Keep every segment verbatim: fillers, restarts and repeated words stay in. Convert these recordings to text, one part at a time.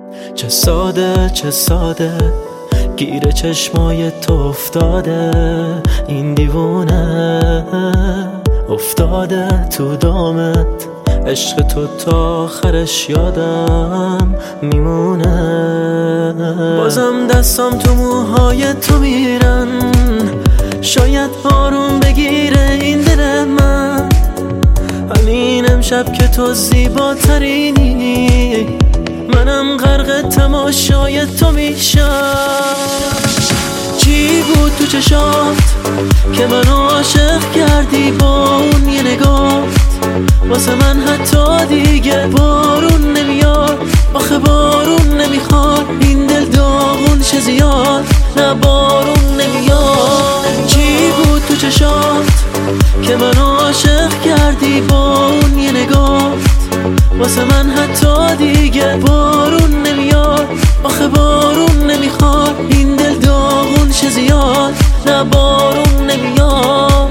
چه ساده چه ساده گیر چشمای تو افتاده، این دیوونه افتاده تو دامت، عشق تو تا آخرش یادم میمونه. بازم دستام تو موهای تو میرن، شاید آروم بگیره این دل من. همین امشب که تو زیباترینی، منم غرق تماشای تو میشم. چی بود تو چشات که منو عاشق کردی با اون یه نگاه؟ واسه من حتی دیگه بارون نمیاد، آخه بارون نمیخواد این دل داغون شه زیاد، نه بارون نمیاد. چی بود تو چشات که منو عاشق کردی با اون یه نگاه؟ واسه من حتی دیگه بارون نمیاد، آخه بارون نمیخواد این دل داغون شه زیاد، نه بارون نمیاد.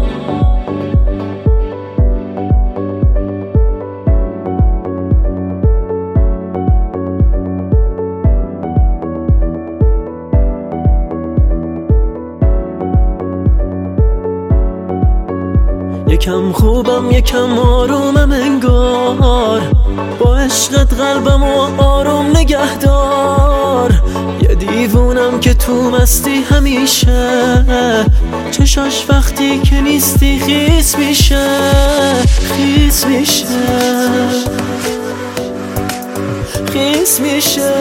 یکم خوبم یکم آرومم انگار، با عشقت قلبمو آروم نگهدار. یه دیوونم که تو مستی همیشه، چشاش وقتی که نیستی خیس میشه، خیس میشه، خیس میشه.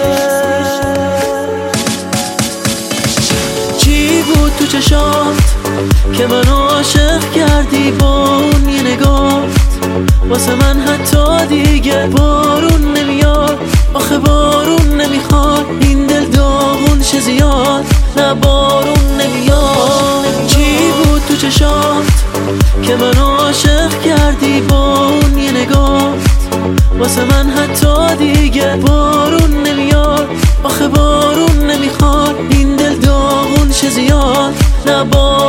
چی بود تو چشات که منو عاشق کردی با اون یه نگاه؟ واسه من حتی دیگه بارون نمیاد، آخه بارون نمیخواد این دل داغون شه زیاد، نه بارون نمیاد. چی بود تو چشات که منو عاشق کردی با اون یه نگاه؟ واسه من حتی دیگه بارون نمیاد، آخه بارون نمیخواد این دل داغون شه زیاد، نه بارون